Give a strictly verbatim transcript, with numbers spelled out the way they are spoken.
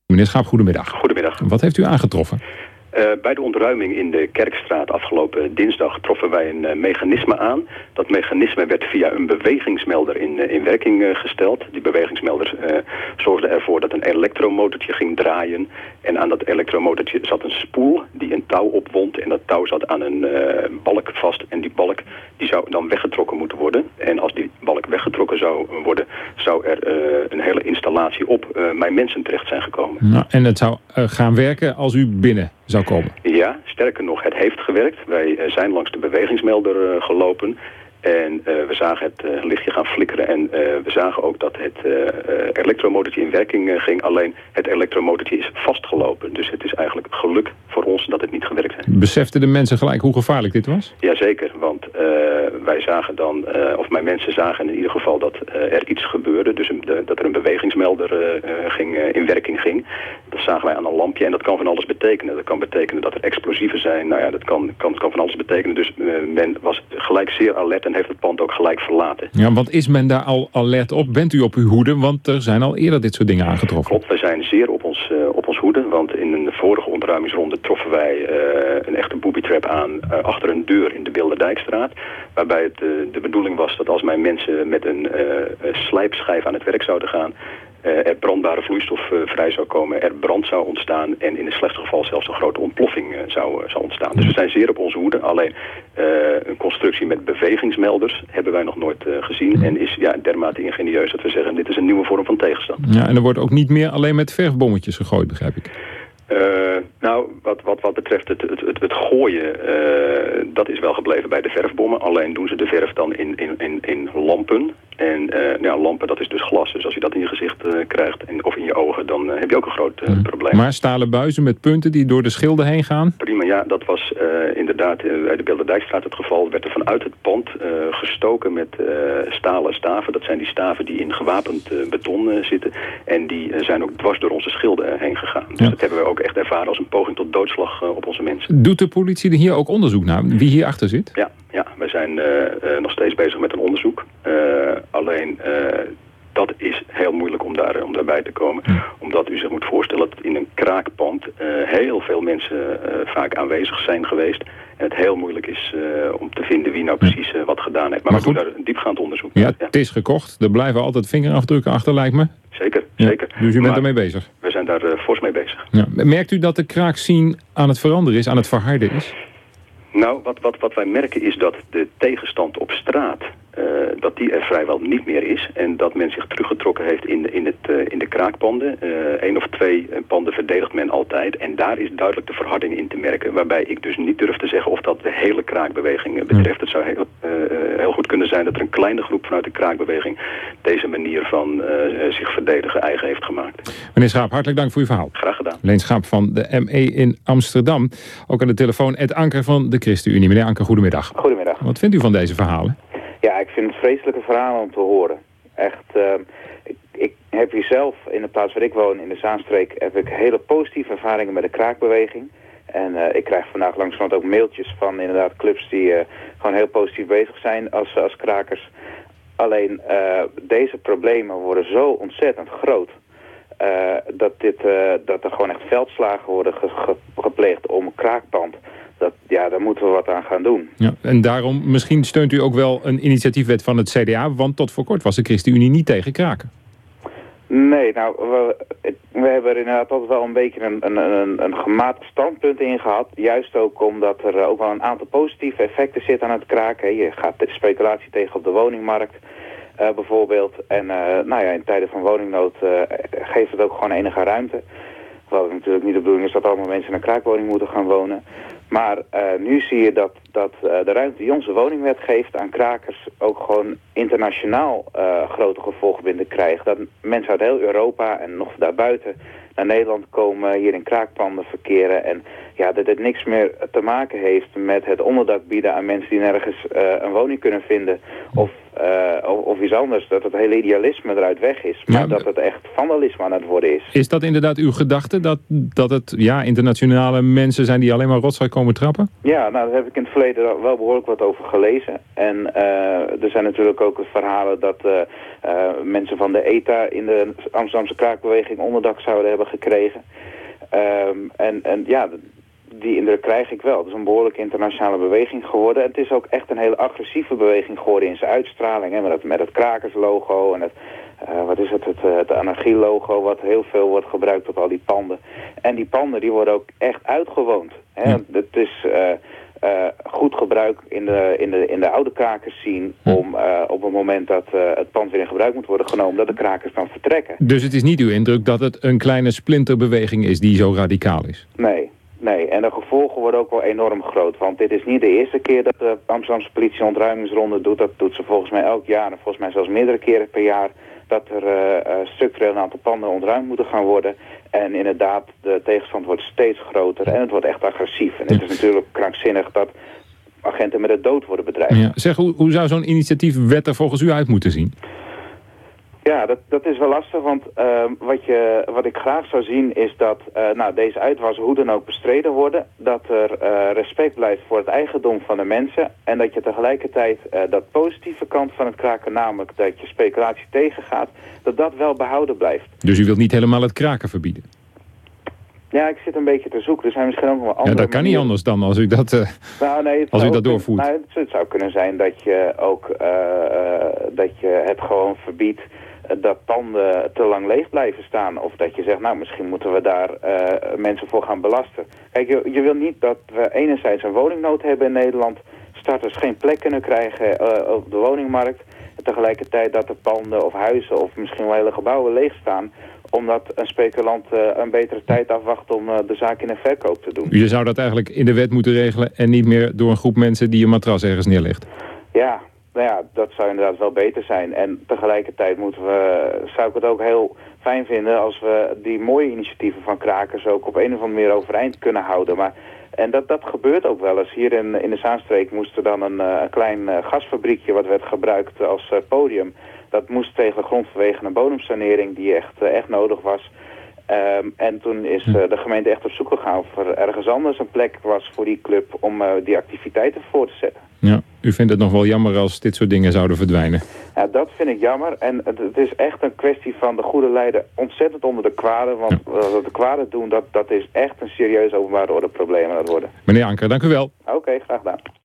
Meneer Schaap, goedemiddag. Goedemiddag. Wat heeft u aangetroffen? Uh, bij de ontruiming in de Kerkstraat afgelopen dinsdag troffen wij een uh, mechanisme aan. Dat mechanisme werd via een bewegingsmelder in, uh, in werking uh, gesteld. Die bewegingsmelder uh, zorgde ervoor dat een elektromotortje ging draaien. En aan dat elektromotortje zat een spoel die een touw opwond. En dat touw zat aan een uh, balk vast. En die balk die zou dan weggetrokken moeten worden. En als die balk weggetrokken zou worden, zou er uh, een hele installatie op uh, mijn mensen terecht zijn gekomen. Nou, en het zou uh, gaan werken als u binnen zou komen? Ja, sterker nog, het heeft gewerkt. Wij uh, zijn langs de bewegingsmelder uh, gelopen. En uh, we zagen het uh, lichtje gaan flikkeren. En uh, we zagen ook dat het uh, uh, elektromotortje in werking uh, ging. Alleen het elektromotortje is vastgelopen. Dus het is eigenlijk geluk voor ons dat het niet gewerkt heeft. Beseften de mensen gelijk hoe gevaarlijk dit was? Jazeker, want uh, wij zagen dan, uh, of mijn mensen zagen in ieder geval dat uh, er iets gebeurde. Dus een, de, dat er een bewegingsmelder uh, ging, uh, in werking ging. Dat zagen wij aan een lampje en dat kan van alles betekenen. Dat kan betekenen dat er explosieven zijn. Nou ja, dat kan, kan, kan van alles betekenen. Dus uh, men was gelijk zeer alert en heeft het pand ook gelijk verlaten. Ja, want is men daar al alert op? Bent u op uw hoede? Want er zijn al eerder dit soort dingen aangetroffen. Klopt, wij zijn zeer op ons, uh, op ons hoede. Want in een vorige ontruimingsronde troffen wij uh, een echte booby-trap aan uh, achter een deur in de Bilderdijkstraat. Waarbij het uh, de bedoeling was dat als mijn mensen met een uh, slijpschijf aan het werk zouden gaan, Uh, er brandbare vloeistof uh, vrij zou komen, er brand zou ontstaan en in het slechtste geval zelfs een grote ontploffing uh, zou, uh, zou ontstaan. Dus we zijn zeer op onze hoede. Alleen uh, een constructie met bewegingsmelders hebben wij nog nooit uh, gezien en is ja, dermate ingenieus dat we zeggen dit is een nieuwe vorm van tegenstand. Ja, en er wordt ook niet meer alleen met verfbommetjes gegooid, begrijp ik. Uh, nou, wat, wat, wat betreft het, het, het, het gooien, uh, dat is wel gebleven bij de verfbommen. Alleen doen ze de verf dan in, in, in, in lampen. En uh, ja, lampen, dat is dus glas. Dus als je dat in je gezicht uh, krijgt en, of in je ogen, dan uh, heb je ook een groot uh, hmm. probleem. Maar stalen buizen met punten die door de schilden heen gaan? Prima, ja, dat was uh, inderdaad uh, bij de Bilderdijkstraat het geval. Werd er vanuit het pand uh, gestoken met uh, stalen staven. Dat zijn die staven die in gewapend uh, beton uh, zitten. En die uh, zijn ook dwars door onze schilden uh, heen gegaan. Dus ja. Dat hebben we ook echt ervaren als een poging tot doodslag uh, op onze mensen. Doet de politie er hier ook onderzoek naar? Wie hierachter zit? Ja, ja wij zijn uh, uh, nog steeds bezig met een onderzoek. Uh, alleen uh, dat is heel moeilijk om, daar, om daarbij te komen. Ja. Omdat u zich moet voorstellen dat in een kraakpand uh, heel veel mensen uh, vaak aanwezig zijn geweest. En het heel moeilijk is uh, om te vinden wie nou precies uh, wat gedaan heeft. Maar, maar we doen daar een diepgaand onderzoek. Ja, het is gekocht. Er blijven altijd vingerafdrukken achter, lijkt me. Zeker, ja. zeker. Dus u bent maar ermee bezig? We zijn daar uh, fors mee bezig. Ja. Merkt u dat de kraakscene aan het veranderen is, aan het verharden is? Nou, wat, wat, wat wij merken is dat de tegenstand op straat, uh, dat die er vrijwel niet meer is. En dat men zich teruggetrokken heeft in de, in het, uh, in de kraakpanden. Eén uh, of twee panden verdedigt men altijd. En daar is duidelijk de verharding in te merken. Waarbij ik dus niet durf te zeggen of dat de hele kraakbeweging betreft. Het zou heel, uh, heel goed kunnen zijn dat er een kleine groep vanuit de kraakbeweging deze manier van uh, zich verdedigen eigen heeft gemaakt. Meneer Schaap, hartelijk dank voor uw verhaal. Graag gedaan. Leen Schaap van de M E in Amsterdam. Ook aan de telefoon Ed Anker van de ChristenUnie. Meneer Anker, goedemiddag. Goedemiddag. Wat vindt u van deze verhalen? Ja, ik vind het vreselijke verhalen om te horen. Echt, uh, ik, ik heb hier zelf, in de plaats waar ik woon, in de Zaanstreek, heb ik hele positieve ervaringen met de kraakbeweging. En uh, ik krijg vandaag langzamerhand ook mailtjes van inderdaad clubs die uh, gewoon heel positief bezig zijn als, als krakers. Alleen, uh, deze problemen worden zo ontzettend groot. Uh, dat, dit, uh, dat er gewoon echt veldslagen worden ge- ge- gepleegd om een kraakpand. Dat, ja, daar moeten we wat aan gaan doen. Ja, en daarom, misschien steunt u ook wel een initiatiefwet van het C D A... want tot voor kort was de ChristenUnie niet tegen kraken. Nee, nou, we, we hebben er inderdaad altijd wel een beetje een, een, een, een gematigd standpunt in gehad. Juist ook omdat er ook wel een aantal positieve effecten zitten aan het kraken. Je gaat de speculatie tegen op de woningmarkt uh, bijvoorbeeld. En uh, nou ja, in tijden van woningnood uh, geeft het ook gewoon enige ruimte. Wat natuurlijk niet de bedoeling is dat allemaal mensen in een kraakwoning moeten gaan wonen. Maar uh, nu zie je dat, dat uh, de ruimte die onze woningwet geeft aan krakers ook gewoon internationaal uh, grote gevolgen binnen krijgt. Dat mensen uit heel Europa en nog daarbuiten naar Nederland komen, hier in kraakpanden verkeren. En ja, dat het niks meer te maken heeft met het onderdak bieden aan mensen die nergens uh, een woning kunnen vinden. Of uh, of, of iets anders. Dat het hele idealisme eruit weg is. Maar ja, dat het echt vandalisme aan het worden is. Is dat inderdaad uw gedachte? Dat, dat het ja, internationale mensen zijn die alleen maar rotzooi komen trappen? Ja, nou daar heb ik in het verleden wel behoorlijk wat over gelezen. En uh, er zijn natuurlijk ook verhalen dat uh, uh, mensen van de E T A in de Amsterdamse kraakbeweging onderdak zouden hebben gekregen. Um, en, en ja, die indruk krijg ik wel. Het is een behoorlijk internationale beweging geworden. En het is ook echt een hele agressieve beweging geworden in zijn uitstraling. Hè, met, het, met het krakerslogo en het, uh, wat is het, het, het anarchie-logo, wat heel veel wordt gebruikt op al die panden. En die panden die worden ook echt uitgewoond. Hè. Ja. Het is uh, uh, goed gebruik in de, in de, in de oude krakers zien om uh, op het moment dat uh, het pand weer in gebruik moet worden genomen, dat de krakers dan vertrekken. Dus het is niet uw indruk dat het een kleine splinterbeweging is die zo radicaal is? Nee. Nee, en de gevolgen worden ook wel enorm groot. Want dit is niet de eerste keer dat de Amsterdamse politie een ontruimingsronde doet. Dat doet ze volgens mij elk jaar en volgens mij zelfs meerdere keren per jaar. Dat er uh, uh, structureel een aantal panden ontruimd moeten gaan worden. En inderdaad, de tegenstand wordt steeds groter en het wordt echt agressief. En het is natuurlijk krankzinnig dat agenten met de dood worden bedreigd. Ja. Zeg, hoe, hoe zou zo'n initiatiefwet er volgens u uit moeten zien? Ja, dat, dat is wel lastig, want uh, wat, je, wat ik graag zou zien is dat uh, nou, deze uitwassen hoe dan ook bestreden worden. Dat er uh, respect blijft voor het eigendom van de mensen. En dat je tegelijkertijd uh, dat positieve kant van het kraken, namelijk dat je speculatie tegengaat, dat dat wel behouden blijft. Dus u wilt niet helemaal het kraken verbieden? Ja, ik zit een beetje te zoeken. Er zijn misschien ook nog wel andere Ja, dat kan manieren. niet anders dan als u dat, uh, nou, nee, als u dat kunnen, doorvoert. Nou, het, het zou kunnen zijn dat je ook uh, uh, dat je het gewoon verbiedt dat panden te lang leeg blijven staan. Of dat je zegt, nou misschien moeten we daar uh, mensen voor gaan belasten. Kijk, je, je wil niet dat we enerzijds een woningnood hebben in Nederland, starters geen plek kunnen krijgen uh, op de woningmarkt, en tegelijkertijd dat de panden of huizen of misschien wel hele gebouwen leeg staan, omdat een speculant uh, een betere tijd afwacht om uh, de zaak in een verkoop te doen. Je zou dat eigenlijk in de wet moeten regelen en niet meer door een groep mensen die een matras ergens neerlegt. Ja, nou ja, dat zou inderdaad wel beter zijn. En tegelijkertijd moeten we, zou ik het ook heel fijn vinden als we die mooie initiatieven van krakers ook op een of andere manier overeind kunnen houden. Maar, en dat, dat gebeurt ook wel eens. Hier in, in de Zaanstreek moest er dan een, uh, een klein uh, gasfabriekje wat werd gebruikt als uh, podium. Dat moest tegen de grond vanwege een bodemsanering die echt, uh, echt nodig was. Um, en toen is uh, de gemeente echt op zoek gegaan of er ergens anders een plek was voor die club om uh, die activiteiten voor te zetten. Ja, u vindt het nog wel jammer als dit soort dingen zouden verdwijnen? Ja, dat vind ik jammer. En het, het is echt een kwestie van de goede leider ontzettend onder de kwade. Want ja. Wat de kwade doen, dat, dat is echt een serieus openbare orde probleem aan het worden. Meneer Anker, dank u wel. Oké, okay, graag gedaan.